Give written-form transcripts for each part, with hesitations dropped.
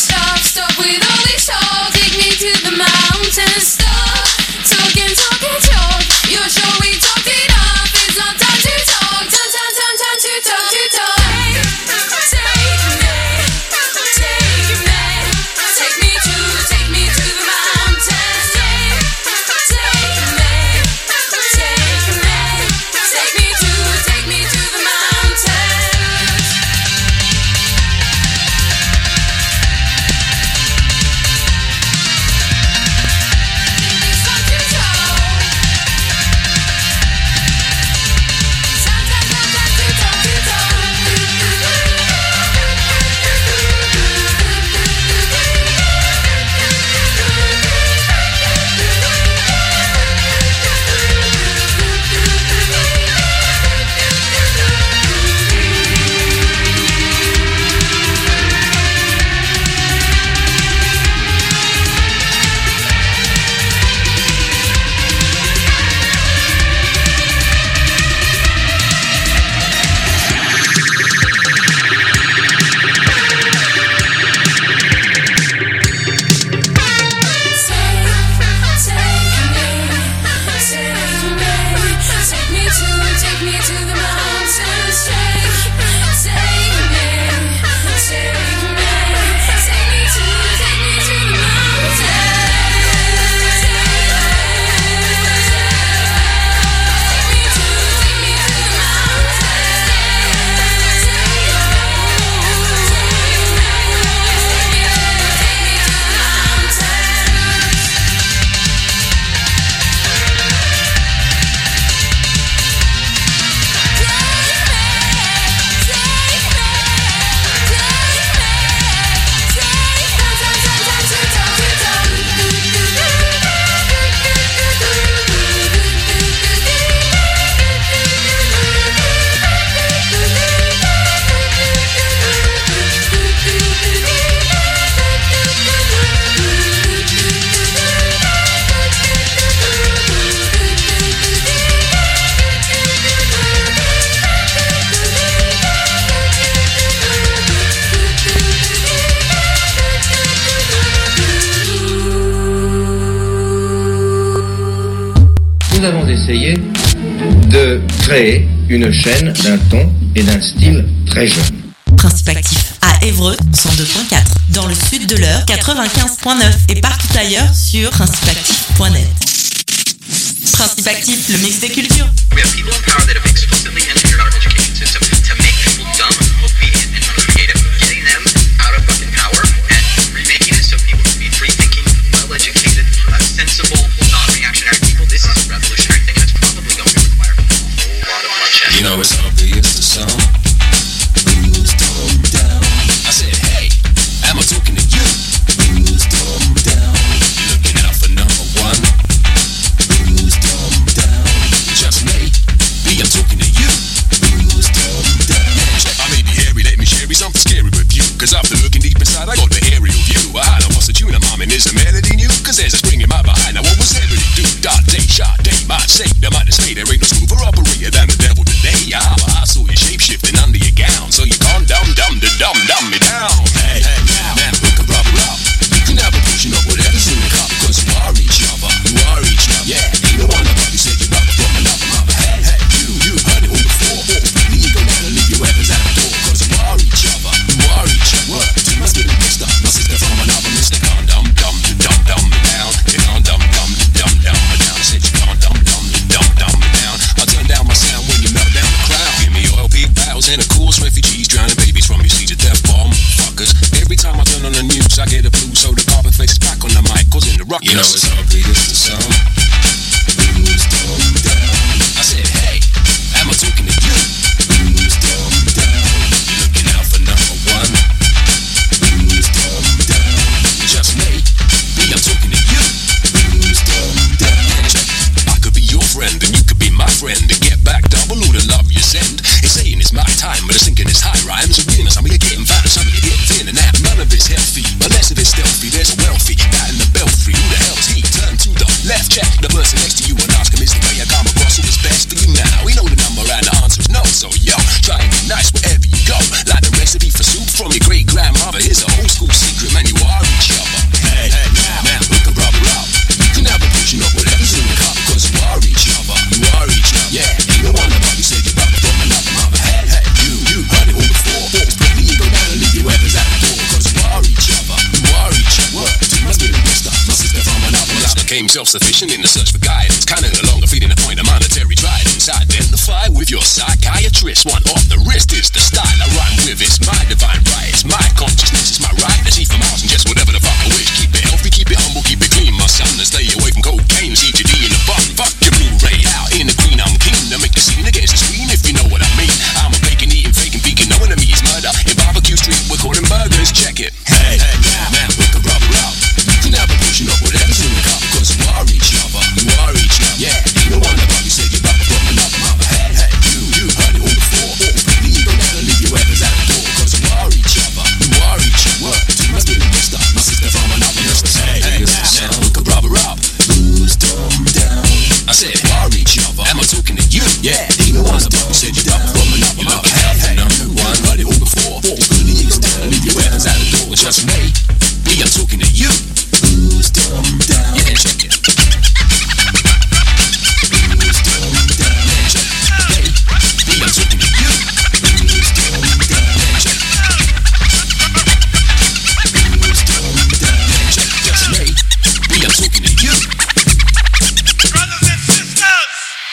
nous avons essayé de créer une chaîne d'un ton et d'un style très jeune. Principe actif à Évreux 102.4, dans le sud de l'Eure 95.9 et partout ailleurs sur principeactif.net. Principe actif, le mix des cultures. We have people in power that have explicitly engineered our education system to make people dumb, obedient, and uncreative, getting them out of fucking power and remaking it so people can be free-thinking, well-educated, sensible, non-reactionary people. This is a revolutionary thing, and it's probably going to require a whole lot of bloodshed. You know, it's obvious to some. Who's dumb down? I said, hey, am I talking to you? Who's dumb down? You're looking out for number one. Who's dumb down? Just me. Me, I'm talking to you. Who's dumb down? I may be hairy, let me share something scary with you. Cause after looking deep inside, I got the aerial view. I had a what's a tune, I'm humming, is the melody new? Cause there's a spring in my behind. Now what was every do? Dot, day, shot, day, might say, they might say there ain't no smoother operator than the devil today. I saw you shape-shifting under your gown, so you can't dumb me down. Hey, hey, now look a rubber up. You can have a portion of whatever's in the cup, because you are each other, yeah, ain't no one about you said you're rubber from another mother. Hey, hey, you heard it all before. Hopefully you go down and leave your weapons at the door, cause you are each other. Word, you must get it mixed up. My sister from another mister. Can't dumb me down. You can't dumb me down. I said you can't dumb me down. I turn down my sound when you melt down the crowd. Give me oil, big battles, and of course refugees drowning babies from your seat to death bomb fuckers. Every time I turn on the news, I get a blue, so the carpet face is back on the mic, causing the ruckus. You know it's obvious to some. Who's dumb down? I said, hey, am I talking to you? Who's dumb down? You're looking out for number one. Who's dumb down? Just me, I'm talking to you. Who's dumb down? I could be your friend and you could be my friend. To get back double all the love you send. It's saying it's my time, but it's thinking it's high rhymes. Again, some of you getting fat and some of you getting thin and out. None of it's healthy, unless if it's stealthy. There's a wealthy guy in the belfry. Who the hell's he? Turn became self-sufficient in the search for guidance. Kinda no longer feeding the point of monetary tridents. Identify with your psychiatrist. One off the wrist is the style I rhyme with. It's my divine right. It's my consciousness. It's my right to see for miles and just whatever the fuck I wish. Keep it healthy, keep it humble, keep it clean, my son. And stay away from cocaine, CGD in the bun. Fuck your Blu-ray out in the green. I'm keen to make the scene against the screen, if you know what I mean. I'm a bacon eating, faking, vegan. No enemy is murder. In Barbecue Street, we're calling burgers. Check it. Hey, man, we can rub it out. You never pushing up whatever's in the cup because you are each other. You are each other. Yeah, no wonder why you say you're rubber from another mother. Hey, you heard it all before. You don't ever leave your weapons at the door because you are each other. You are each other. My spirit sister, my sister from another mister. Hey, man, we can rub it up. Who's dumb down? I said, you are each other. Am I talking to you? Yeah, you know wonder why you said you're rubber from another mother. Hey, you heard it all before. You don't ever leave your weapons at the door. Trust me, I'm talking to you. Who's dumb down? Yeah, check it. Who's dumb down? Yeah, check it. Hey, I'm talking to you. Who's dumb down? Yeah, check it. Who's dumb down? Yeah, check it. Just me. I'm talking to you. Brothers and sisters.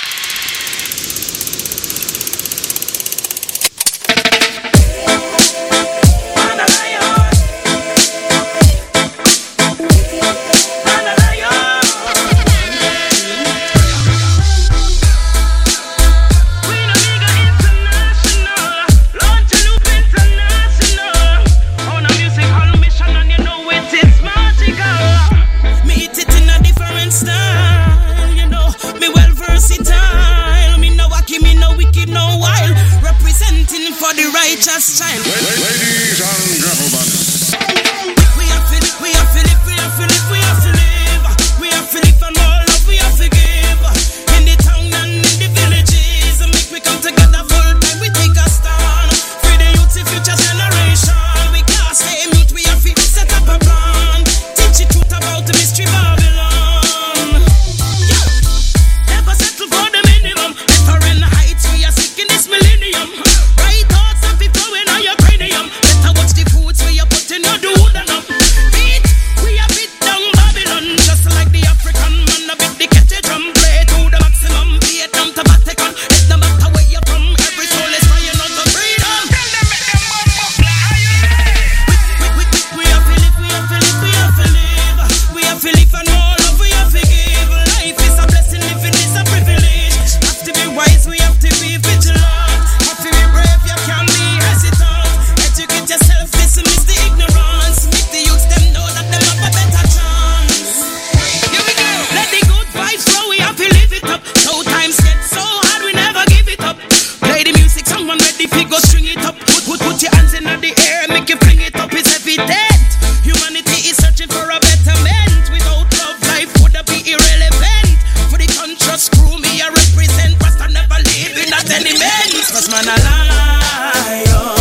For the righteous child. Ladies and gentlemen. We have to live, we have to live, we have to live, we have to live. We have to live and all love, we have to give. In the town and in the villages, make we come together full time, we take a stand. For the youth, the future generation. We can't stay mute, we have to set up a plan. Teach the truth about the mystery Babylon. Never settle for the minimum. Different heights, we are seeking this millennium. Better watch the foods where you're putting your dude and up. We are beat down Babylon, just like the African man. A bit the catchy drum, play to the maximum. Vietnam to Vatican, it no matter where you're from. Every soul is crying out for freedom. We have to live, we have to live, we have to live. We have to live and all love, we have to give. Life is a blessing, living is a privilege. Have to be wise, we have to be vigilant. Have to be brave, you can't be hesitant. Educate yourself, dismiss the ignorance. Make the youths them know that them have a better chance. Here we go. Let the good vibes flow, we have to live it up. So times get so hard, we never give it up. Play the music, someone ready, go string it up. Put your hands in the air, make you fling it up. It's evident. Humanity is searching for a betterment. Without love, life would be irrelevant. For the conscious crew, me I represent. Rasta never live in a tenement. Cause man a lion.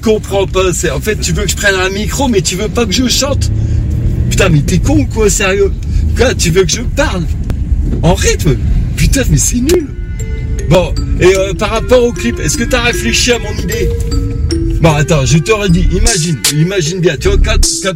comprends pas. En fait, tu veux que je prenne un micro, mais tu veux pas que je chante. Putain, mais t'es con ou quoi, sérieux? Quoi, tu veux que je parle en rythme? Putain, mais c'est nul. Bon, et par rapport au clip, est-ce que t'as réfléchi à mon idée? Bon, attends, je t'aurais dit, imagine bien, tu vois, quatre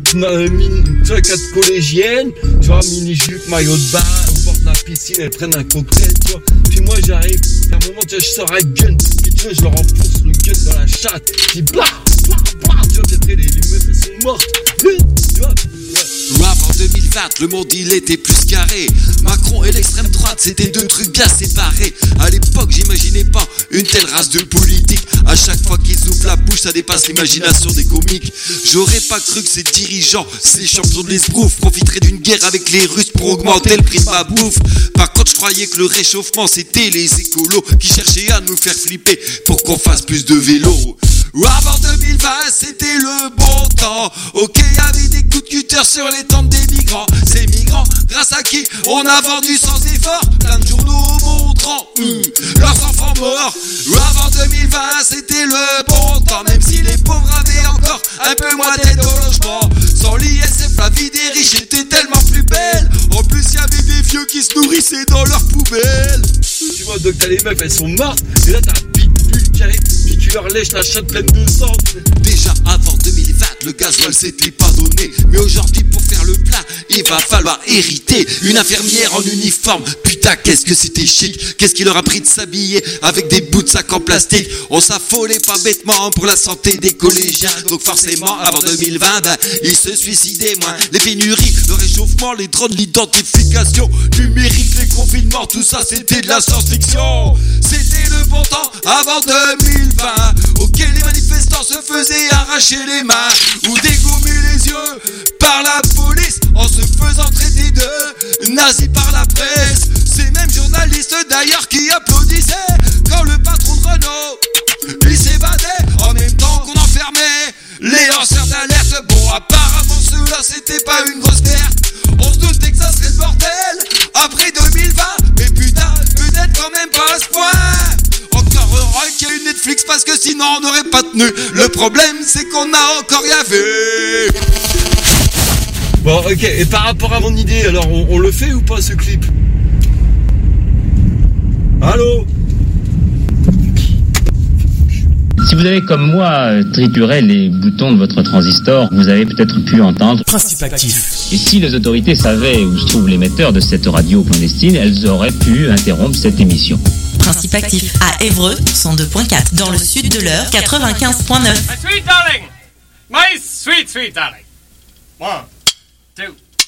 collégiennes, tu vois, mini-jupe, maillot de bain, au bord de la piscine, elles prennent un cocktail, tu vois. Puis moi, j'arrive, à un moment, tu vois, je sors un gun, puis tu vois, je leur enfonce le gun dans la chatte, puis blah, tu vois, puis après, les meufs, elles sont mortes, tu vois. Rap en 2020, le monde il était plus carré. Macron et l'extrême droite, c'était deux trucs bien séparés. À l'époque, j'imaginais pas une telle race de politique. À chaque fois qu'ils ouvrent la bouche, ça dépasse l'imagination des comiques. J'aurais pas cru que ces dirigeants, ces champions de l'esbrouf, profiteraient d'une guerre avec les Russes pour augmenter le prix de ma bouffe. Par contre, je croyais que le réchauffement, c'était les écolos qui cherchaient à nous faire flipper pour qu'on fasse plus de vélo. Avant 2020, c'était le bon temps. Ok, y'avait des coups de cutter sur les tentes des migrants. Ces migrants, grâce à qui on a vendu sans effort plein de journaux montrant leurs enfants morts. Avant 2020, c'était le bon temps. Même si les pauvres avaient encore un peu moins d'aide au logement. Sans l'ISF, la vie des riches était tellement plus belle. En plus, y'avait des vieux qui se nourrissaient dans leurs poubelles. Tu vois, donc t'as les meufs, elles sont mortes. Et là, t'as un pitbull qui arrive, puis tu leur lèches la chatte pleine de sang. Déjà avant 2020, le gasoil s'était pas donné. Mais aujourd'hui, pour faire le plein, il va falloir hériter. Une infirmière en uniforme, putain, qu'est-ce que c'était chic. Qu'est-ce qu'il leur a pris de s'habiller avec des bouts de sac en plastique. On s'affolait pas bêtement pour la santé des collégiens. Donc forcément, avant 2020, ils se suicidaient moins. Les pénuries, le réchauffement, les drones, l'identification numérique, les confinements, tout ça c'était de la science-fiction. C'était le bon temps avant 2020. Ok, les manifestants se faisaient arracher les mains ou dégommer les yeux par la police en se faisant traiter de nazis par la presse. Ces mêmes journalistes d'ailleurs qui applaudissaient quand le patron de Renault il s'évadait en même temps qu'on enfermait les lanceurs d'alerte. Bon, apparemment ceux-là c'était pas une grosse perte. On se doutait que ça serait le bordel après 2020, mais putain, peut-être quand même pas à ce point. Encore heureux qu'il y a eu Netflix parce que sinon on n'aurait pas tenu. Le problème c'est qu'on a encore rien vu. Bon, ok, et par rapport à mon idée, alors on le fait ou pas ce clip? Allô? Si vous avez comme moi trituré les boutons de votre transistor, vous avez peut-être pu entendre Principe actif. Et si les autorités savaient où se trouve l'émetteur de cette radio clandestine, elles auraient pu interrompre cette émission. Principe actif à Évreux 102.4 dans le sud de l'Eure 95.9. My sweet darling! My sweet, sweet darling! 1, 2.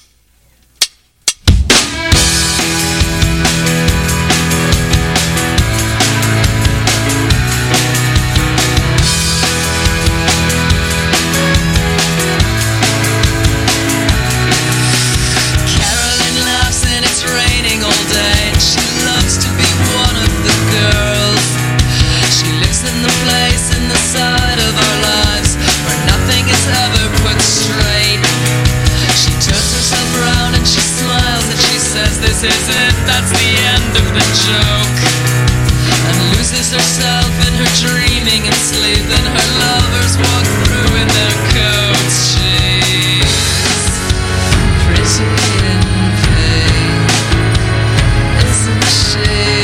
This is it, that's the end of the joke. And loses herself in her dreaming and sleep. And her lovers walk through in their coats. She's pretty in pain, isn't she?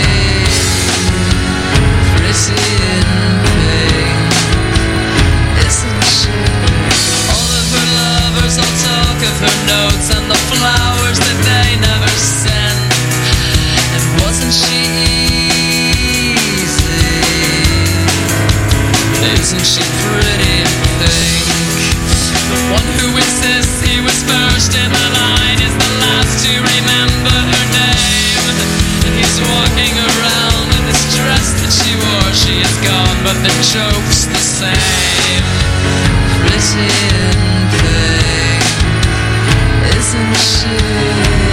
Pretty in pain, isn't she? All of her lovers all talk of her notes and the flowers that they never sent. And wasn't she easy? Isn't she pretty in pink? The one who insists he was first in the line is the last to remember her name. And he's walking around in this dress that she wore. She is gone, but the joke's the same. Pretty in pink, isn't she?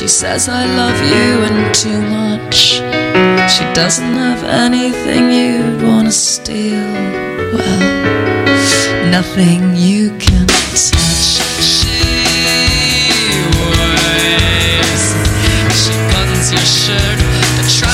She says I love you and too much. She doesn't have anything you'd wanna steal. Well, nothing you can touch.